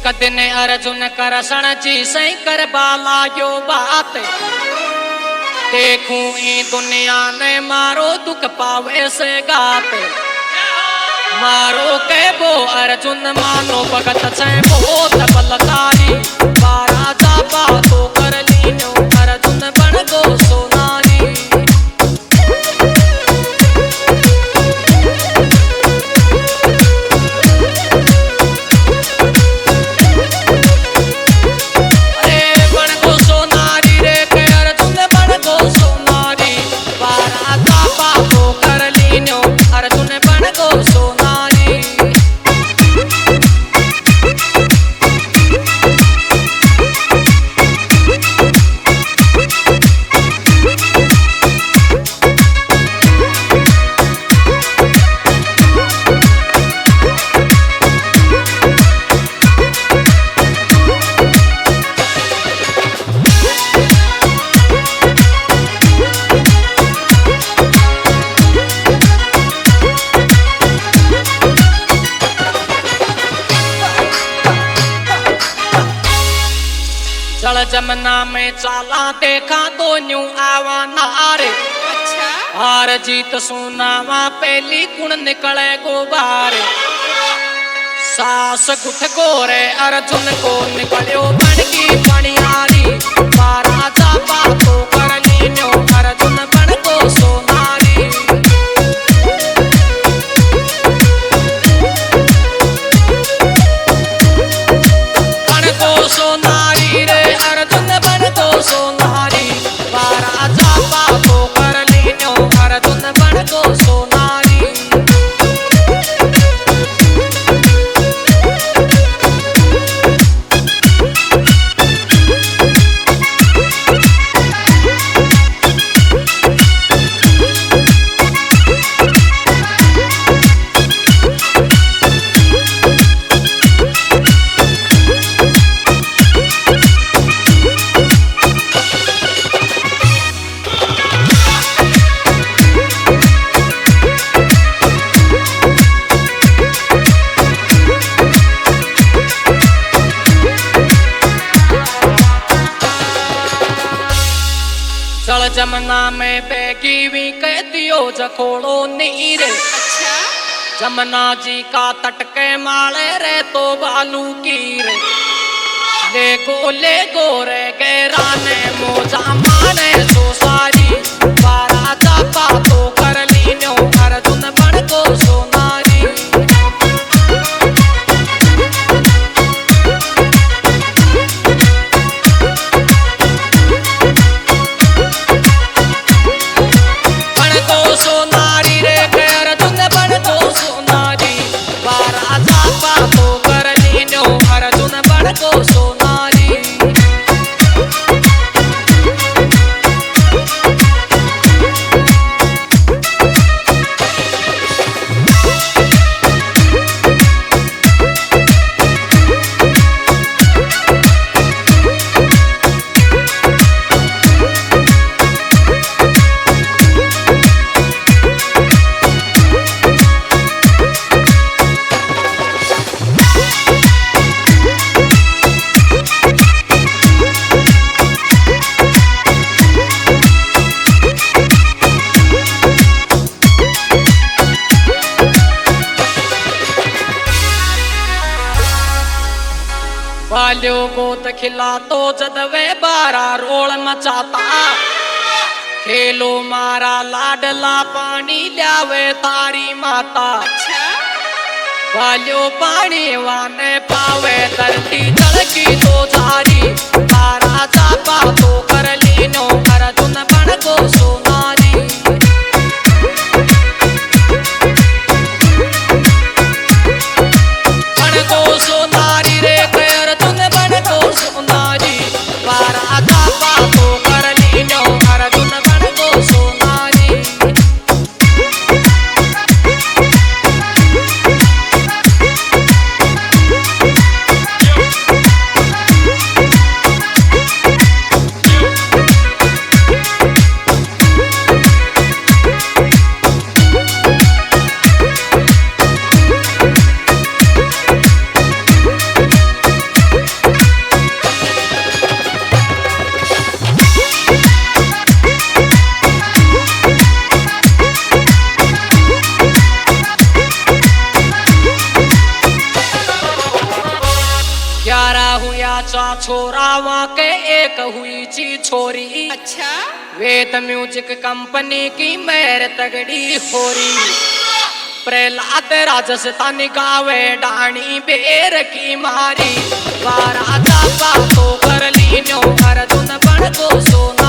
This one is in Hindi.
एक दिन अर्जुन कृष्ण जी से कर बाला यो बात देखूं ई दुनिया ने मारो दुख पावे से गात मारो के वो अर्जुन मानो भगत से बहुत बलकारी बारा जा बातो कर लीनो अर्जुन बन गो सोनारी जल जमुना में चाला देखा तो न्यू आवा नारे अच्छा हार जीत सुनावा पहली गुण निकले गोबारे सास गुठ गोरे अर्जुन को निकलियो बन की पनियारी बारा जा बातो कर लीनो अर्जुन बन को सोनारी बन को सोनारी रे अर्जुन बन को सोनारी बारा जा बातो कर लीनो अर्जुन बन को सोनारी जल जमुना में बेगी भी कह दियो जखोड़ो नीरे अच्छा जमुना जी का तटके माले रे तो बालू की रे ले गो रे गैरा ने मोजा माने सो सारी बारा जा बातो कर लीनो अर्जुन बन को सोनारी सोनारी रे अर्जुन बन को सोनारी बारा जा बातो कर लीनो अर्जुन बन को सोनारी वाल्यो गोत खिला तो जदवे बारा रोल मचाता खेलो मारा लाडला पानी ल्यावे तारी माता वाल्यो पानी वाने पावे धरती जड़की तो जारी बारा जा बातो कर लीनो अर्जुन बन को सोनारी बन को सोनारी रे अर्जुन बन को सोनारी बारा जा बातो कर लीनो अर्जुन बन को सोनारी एक हुई ची छोरी। अच्छा वेद म्यूजिक कंपनी की मेर तगड़ी होरी। प्रहलाद राजस्थानी गावे डाणी बेर की मारी। बाराता बातो कर लीन्यो अर्जुन बन को सोना।